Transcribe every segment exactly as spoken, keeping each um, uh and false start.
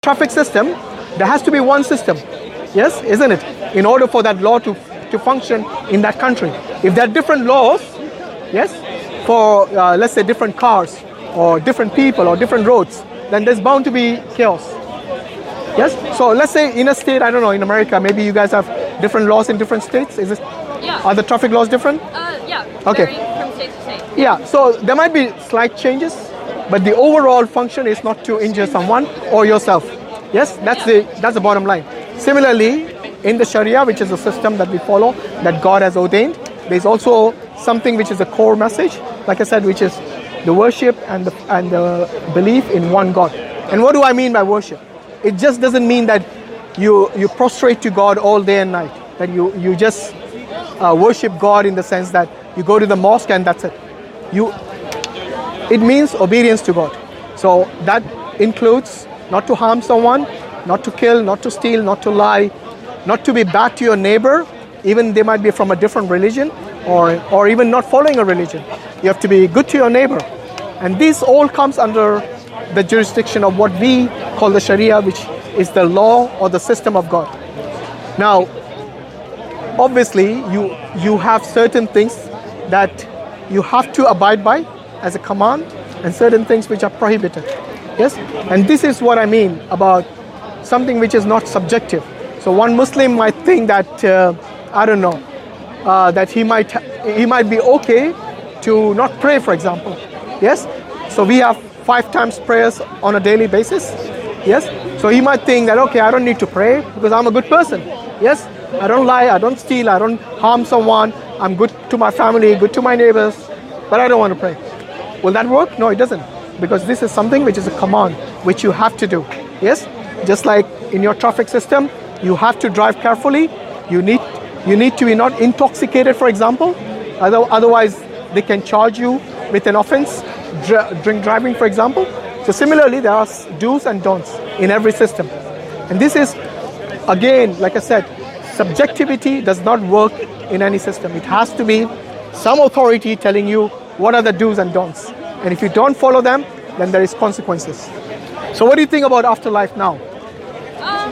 traffic system, there has to be one system, yes, isn't it? In order for that law to, to function in that country. If there are different laws, yes, for uh, let's say different cars or different people or different roads, then there's bound to be chaos. Yes, so let's say in a state, I don't know, in America, maybe you guys have different laws in different states. Is it? Yeah. Are the traffic laws different? Uh, yeah. Okay. Varying from state to state. Yeah, so there might be slight changes, but the overall function is not to injure someone or yourself. Yes, that's the that's the bottom line. Similarly, in the Sharia, which is a system that we follow, that God has ordained, there's also something which is a core message, like I said, which is the worship and the and the belief in one God. And what do I mean by worship? It just doesn't mean that you you prostrate to God all day and night, that you you just uh, worship God in the sense that you go to the mosque and that's it. You it means obedience to God. So that includes not to harm someone, not to kill, not to steal, not to lie, not to be bad to your neighbor, even they might be from a different religion or or even not following a religion. You have to be good to your neighbor. And this all comes under the jurisdiction of what we call the Sharia, which is the law or the system of God. Now, obviously, you you have certain things that you have to abide by as a command and certain things which are prohibited. Yes? And this is what I mean about something which is not subjective. So one Muslim might think that, uh, I don't know, uh, that he might he might be okay to not pray, for example. Yes? So we have five times prayers on a daily basis. Yes? So he might think that, okay, I don't need to pray because I'm a good person. Yes? I don't lie, I don't steal, I don't harm someone, I'm good to my family, good to my neighbors, but I don't want to pray. Will that work? No, it doesn't. Because this is something which is a command, which you have to do. Yes? Just like in your traffic system, you have to drive carefully. You need you need to be not intoxicated, for example. Otherwise, they can charge you with an offense, dr- drink driving, for example. So similarly, there are do's and don'ts in every system. And this is, again, like I said, subjectivity does not work in any system. It has to be some authority telling you what are the do's and don'ts. And if you don't follow them, then there is consequences. So what do you think about afterlife now? Um,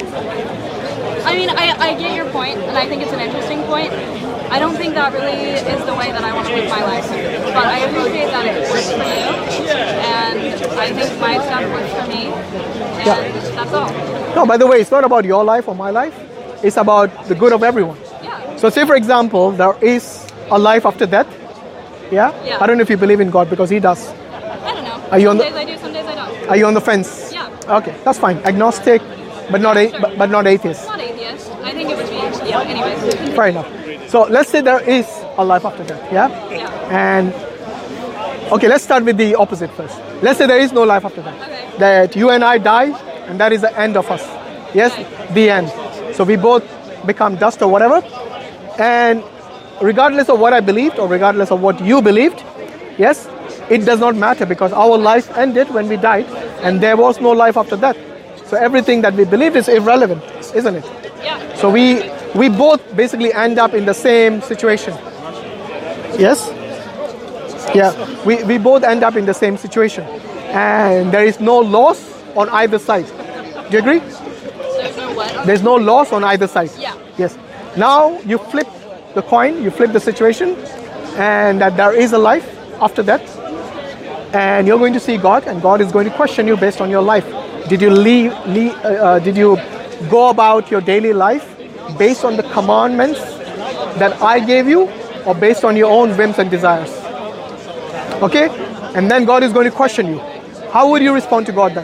I mean, I, I get your point, and I think it's an interesting point. I don't think that really is the way that I want to live my life. But I appreciate that it works for you, and I think my stuff works for me, and Yeah. that's all. No, by the way, it's not about your life or my life. It's about the good of everyone. Yeah. So say, for example, there is a life after death. Yeah? Yeah. I don't know if you believe in God, because he does. I don't know. Are you on some the- days I do, some days I don't. Are you on the fence? Yeah. Okay, that's fine. Agnostic, but not a, Sure. but, but not atheist. Not atheist. I think it would be, yeah, anyways. Fair enough. So let's say there is a life after death. Yeah? Yeah. And okay, let's start with the opposite first. Let's say there is no life after death. Okay. That you and I die, and that is the end of us. Yes, the end. So we both become dust or whatever. And regardless of what I believed or regardless of what you believed, yes, it does not matter because our life ended when we died, and there was no life after that. So everything that we believed is irrelevant, isn't it? Yeah. So we we both basically end up in the same situation. Yes? Yeah, we, we both end up in the same situation. And there is no loss on either side. Do you agree? There's no what? There's no loss on either side. Yeah. Yes. Now you flip the coin, you flip the situation, and that there is a life after that. And you're going to see God, and God is going to question you based on your life. Did you leave, leave uh, uh, did you go about your daily life based on the commandments that I gave you, or based on your own whims and desires? Okay? And then God is going to question you. How would you respond to God then?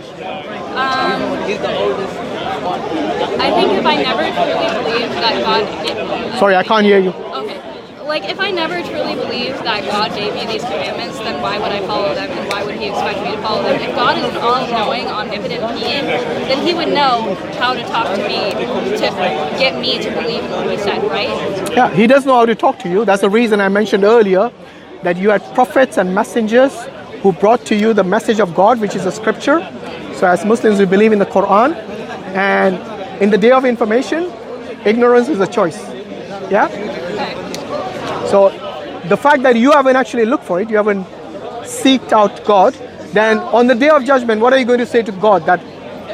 Um, I think if I never truly believed that God gave, Sorry, I can't hear you. okay, like if I never truly believed that God gave me these commandments, then why would I follow them, and why would He expect me to follow them? If God is an all-knowing, omnipotent being, then He would know how to talk to me to get me to believe in what He said, right? Yeah, He does know how to talk to you. That's the reason I mentioned earlier that you had prophets and messengers who brought to you the message of God, which is the scripture. So as Muslims, we believe in the Quran. And in the day of information, ignorance is a choice. Yeah? Okay. So the fact that you haven't actually looked for it, you haven't seeked out God, then on the day of judgment, what are you going to say to God? That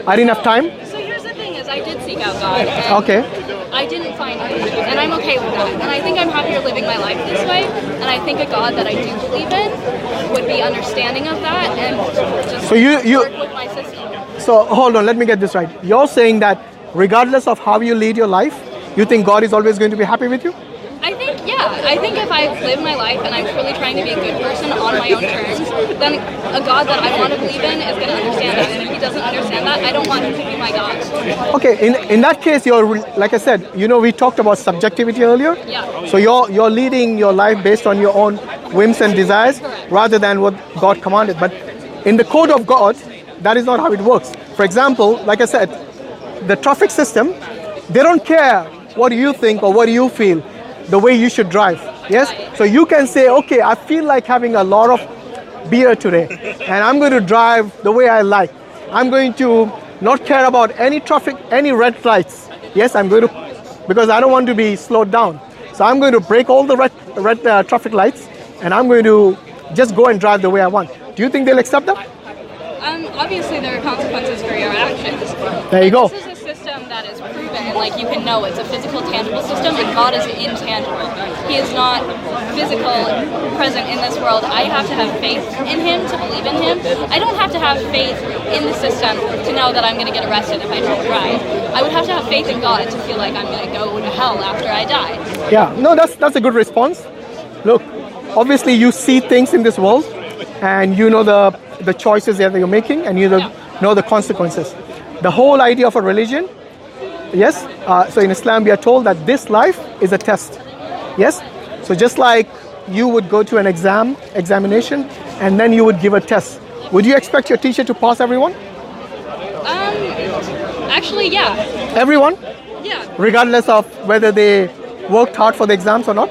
I didn't have time. So here's the thing: is I did seek out God. And Okay. I didn't find Him, and I'm okay with that. And I think I'm happier living my life this way. And I think a God that I do believe in would be understanding of that and just So you- you- work with my system. So hold on, let me get this right. You're saying that regardless of how you lead your life, you think God is always going to be happy with you? I think, yeah, I think if I live my life and I'm truly trying to be a good person on my own terms, then a God that I want to believe in is going to understand that. And if He doesn't understand that, I don't want Him to be my God. Okay, in, in that case, you're, re- like I said, you know, we talked about subjectivity earlier. Yeah. So you're, you're leading your life based on your own whims and desires rather than what God commanded. But in the code of God, that is not how it works. For example, like I said, the traffic system, they don't care what you think or what you feel, the way you should drive. Yes? So you can say, okay, I feel like having a lot of beer today, and I'm going to drive the way I like. I'm going to not care about any traffic, any red lights. Yes, I'm going to, because I don't want to be slowed down. So I'm going to break all the red, red uh, traffic lights, and I'm going to just go and drive the way I want. Do you think they'll accept that? Um, obviously, there are consequences for your actions. There you go. This is a system that is proven, like you can know it's a physical, tangible system, and God is intangible. He is not physical, present in this world. I have to have faith in Him to believe in Him. I don't have to have faith in the system to know that I'm going to get arrested if I don't drive. I would have to have faith in God to feel like I'm going to go to hell after I die. Yeah, no, that's that's a good response. Look, obviously you see things in this world, and you know the the choices that you're making, and you know, Yeah. know the consequences. The whole idea of a religion, yes. Uh, so in Islam, we are told that this life is a test. Yes. So just like you would go to an exam examination, and then you would give a test. Would you expect your teacher to pass everyone? Um, actually, yeah, Everyone, yeah. regardless of whether they worked hard for the exams or not?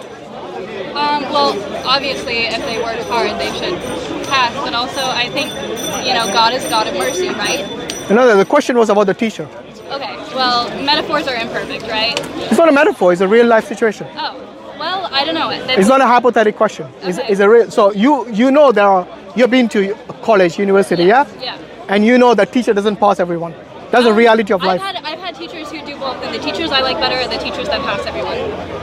Um, well, obviously, if they work hard, they should pass. But also, I think, you know, God is a God of mercy, right? No, the question was about the teacher. Okay, well, metaphors are imperfect, right? It's not a metaphor, it's a real life situation. Oh, well, I don't know. That's, It's not a hypothetical question. It's, Okay. it's a real. So you you know there are you've been to college, university, yeah, Yeah. and you know that teacher doesn't pass everyone. That's the Um, reality of I've life. had, I've had teachers who do both, and the teachers I like better are the teachers that pass everyone.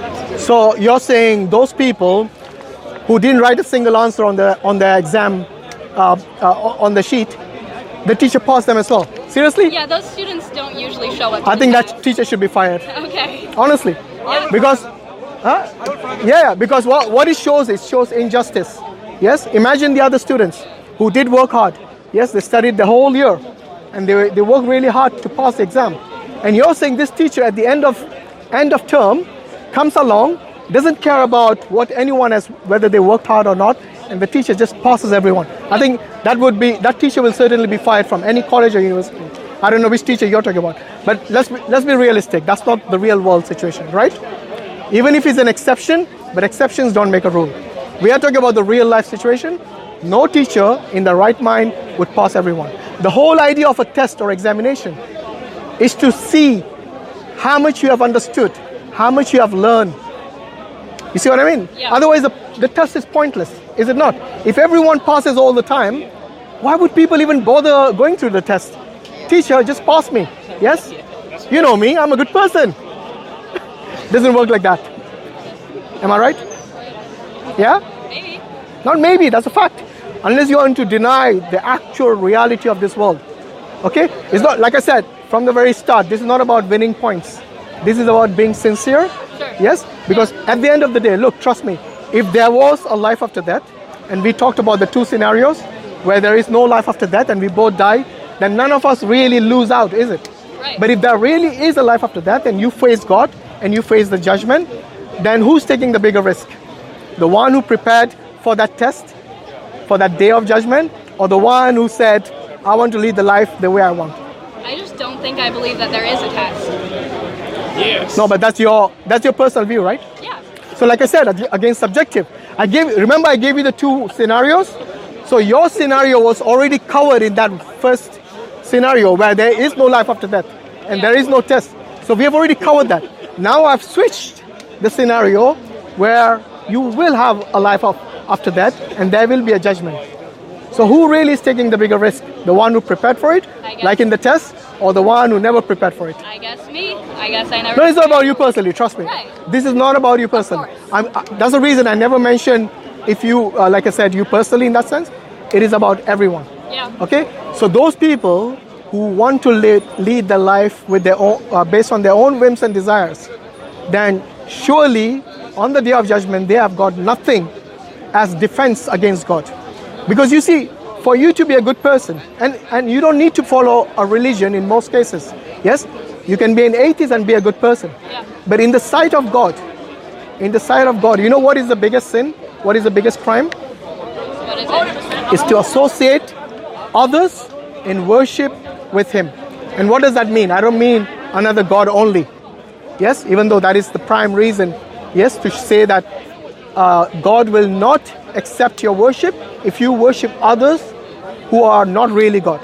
So you're saying those people who didn't write a single answer on the on the exam uh, uh, on the sheet, the teacher passed them as well. Seriously? Yeah, those students don't usually show up. I to think the that teacher should be fired. test. Okay. Honestly, Yeah. because huh? yeah, because what what it shows it shows injustice. Yes, imagine the other students who did work hard. Yes, they studied the whole year, and they they worked really hard to pass the exam. And you're saying this teacher at the end of end of term comes along, doesn't care about what anyone has, whether they worked hard or not, and the teacher just passes everyone. I think that would be that teacher will certainly be fired from any college or university. I don't know which teacher you're talking about, but let's be, let's be realistic. That's not the real world situation, right? Even if it's an exception, but exceptions don't make a rule. We are talking about the real life situation. No teacher in the right mind would pass everyone. The whole idea of a test or examination is to see how much you have understood, how much you have learned. You see what I mean? Yeah. Otherwise, the, the test is pointless, is it not? If everyone passes all the time, why would people even bother going through the test? Teacher, just pass me. Yes? You know me, I'm a good person. Doesn't work like that. Am I right? Yeah? Maybe. Not maybe, that's a fact. Unless you want to deny the actual reality of this world. Okay? It's not, like I said, from the very start, this is not about winning points. This is about being sincere. Sure. Yes? Because at the end of the day, look, trust me, if there was a life after death, and we talked about the two scenarios where there is no life after death and we both die, then none of us really lose out, is it? Right. But if there really is a life after death and you face God and you face the judgment, then who's taking the bigger risk? The one who prepared for that test, for that day of judgment, or the one who said, I want to lead the life the way I want? I just don't think I believe that there is a test. Yes. No, but that's your that's your personal view, right? Yeah. So like I said, ag- again, subjective. I gave remember I gave you the two scenarios. So your scenario was already covered in that first scenario where there is no life after death and there is no test. So we have already covered that. Now I've switched the scenario where you will have a life of, after death and there will be a judgment. So So who really is taking the bigger risk? The one who prepared for it, I guess. like in the test, or the one who never prepared for it? I guess me. I guess I never. No, it's not about you personally, trust me. Right. This is not about you personally. course. I'm, uh, that's the reason I never mention if you, uh, like I said, you personally in that sense. It is about everyone. Yeah. Okay? So those people who want to lead, lead their life with their own, uh, based on their own whims and desires, then surely on the day of judgment they have got nothing as defense against God. Because you see, for you to be a good person, and, and you don't need to follow a religion in most cases. Yes? You can be an atheist and be a good person. Yeah. But in the sight of God, in the sight of God, you know what is the biggest sin? What is the biggest crime? What is it? Is to associate others in worship with Him. And what does that mean? I don't mean another God only. Yes, even though that is the prime reason, yes, to say that uh, God will not accept your worship if you worship others who are not really God.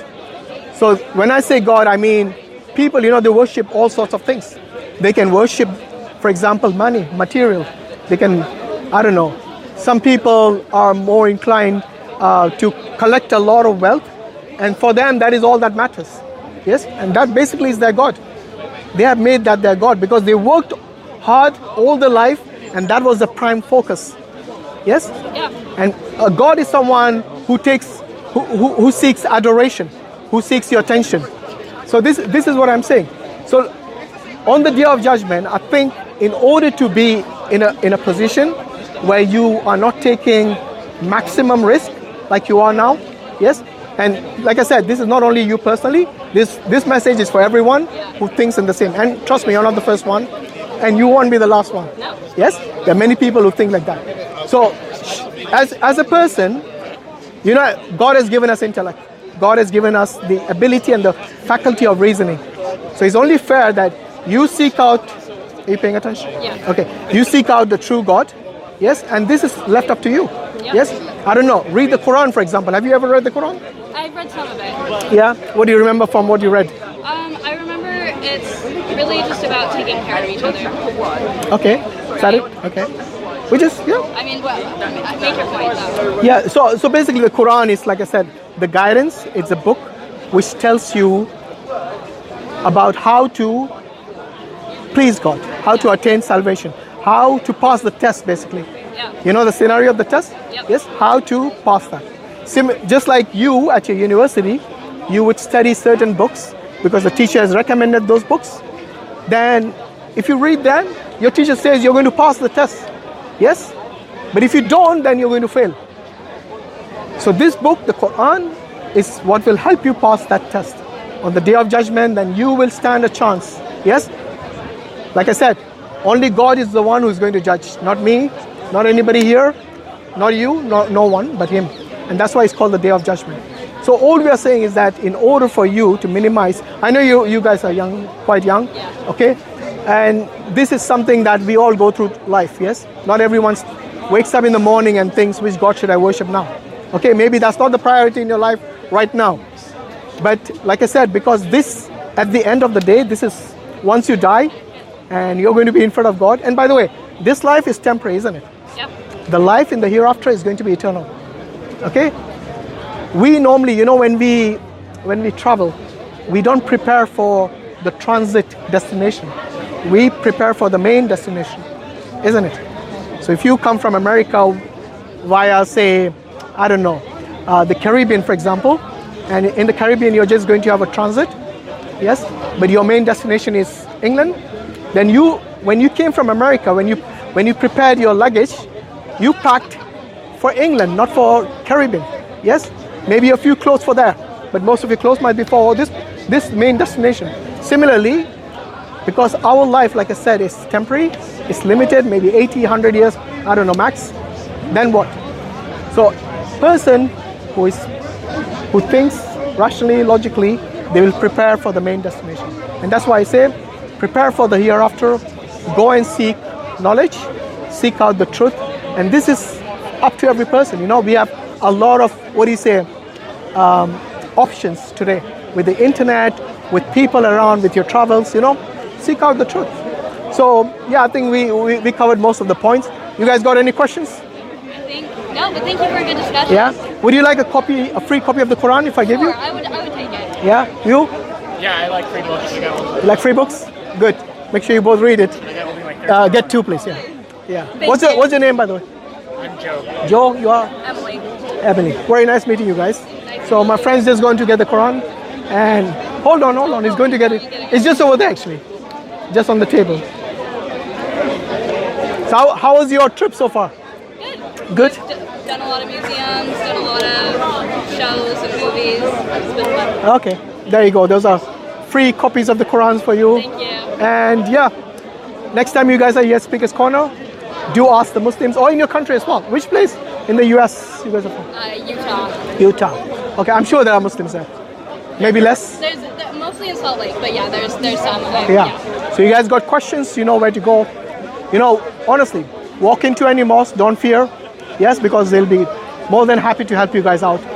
So when I say God, I mean people, you know, they worship all sorts of things. They can worship, for example, money, material. They can, I don't know, some people are more inclined uh, to collect a lot of wealth, and for them that is all that matters. Yes, and that basically is their God. They have made that their God because they worked hard all their life, and that was the prime focus. Yes? Yeah. And a God is someone who takes, who, who, who seeks adoration, who seeks your attention. So this, this is what I'm saying. So on the day of judgment, I think in order to be in a, in a position where you are not taking maximum risk like you are now, yes? And like I said, this is not only you personally, this, this message is for everyone who thinks in the same. And trust me, you're not the first one, and you won't be the last one. No. Yes? There are many people who think like that. So as, as a person, you know, God has given us intellect. God has given us the ability and the faculty of reasoning. So it's only fair that you seek out, are you paying attention? Yeah. Okay, you seek out the true God, yes, and this is left up to you. Yeah. Yes, I don't know, read the Quran, for example. Have you ever read the Quran? I've read some of it. Yeah, what do you remember from what you read? Um, I remember it's really just about taking care of each other. Okay, is that it? Okay. Which is, yeah. I mean, well, make your point though. Yeah, so so basically the Quran is, like I said, the guidance. It's a book which tells you about how to please God, how to attain salvation, how to pass the test, basically. Yeah. You know the scenario of the test? Yep. Yes, how to pass that. Sim- just like you at your university, you would study certain books because the teacher has recommended those books. Then if you read them, your teacher says you're going to pass the test. Yes? But if you don't, then you're going to fail. So this book, the Quran, is what will help you pass that test. On the day of judgment, then you will stand a chance. Yes? Like I said, only God is the one who is going to judge. Not me, not anybody here, not you, no, no one but Him. And that's why it's called the day of judgment. So all we are saying is that in order for you to minimize, I know you, you guys are young, quite young, okay? And this is something that we all go through life, yes? Not everyone wakes up in the morning and thinks, which God should I worship now? Okay, maybe that's not the priority in your life right now. But like I said, because this, at the end of the day, this is once you die and you're going to be in front of God. And by the way, this life is temporary, isn't it? Yep. The life in the hereafter is going to be eternal. Okay? We normally, you know, when we when we travel, we don't prepare for the transit destination. We prepare for the main destination, isn't it? So if you come from America via, say, I don't know, uh, the Caribbean, for example, and in the Caribbean you're just going to have a transit, yes, but your main destination is England, then you, when you came from America, when you when you prepared your luggage, you packed for England, not for Caribbean, yes? Maybe a few clothes for there, but most of your clothes might be for this, this main destination. Similarly, because our life, like I said, is temporary, it's limited, maybe eighty, one hundred years, I don't know, max, then what? So, person who is who thinks rationally, logically, they will prepare for the main destination. And that's why I say, prepare for the hereafter, go and seek knowledge, seek out the truth, and this is up to every person. You know, we have a lot of, what do you say, um, options today with the internet, with people around, with your travels, you know, seek out the truth. So, yeah, I think we, we, we covered most of the points. You guys got any questions? I think, no, but thank you for a good discussion. Yeah? Would you like a copy, a free copy of the Quran if I give Sure, you? I would, I would take it. Yeah, you? Yeah, I like free books. I got one. You like free books? Good. Make sure you both read it. I got only like thirty. Uh, get two, please. Yeah. Yeah. Thank What's your you. What's your name, by the way? I'm Joe. Joe. You are Emily. Ebony. Very nice meeting you guys. So my friend's just going to get the Quran, and hold on, hold on. He's going to get it. It's just over there, actually, just on the table. So how, how was your trip so far? Good. Good. D- done a lot of museums, done a lot of shows and movies. It's been fun. Okay. There you go. Those are free copies of the Qurans for you. Thank you. And yeah, next time you guys are here at Speaker's Corner, do ask the Muslims, or in your country as well. Which place in the U S you guys are from? Uh, Utah. Utah. Okay, I'm sure there are Muslims there. Maybe less. There's there, mostly in Salt Lake, but yeah, there's there's some. Uh, Yeah. So you guys got questions, you know where to go. You know, honestly, walk into any mosque, don't fear. Yes, because they'll be more than happy to help you guys out.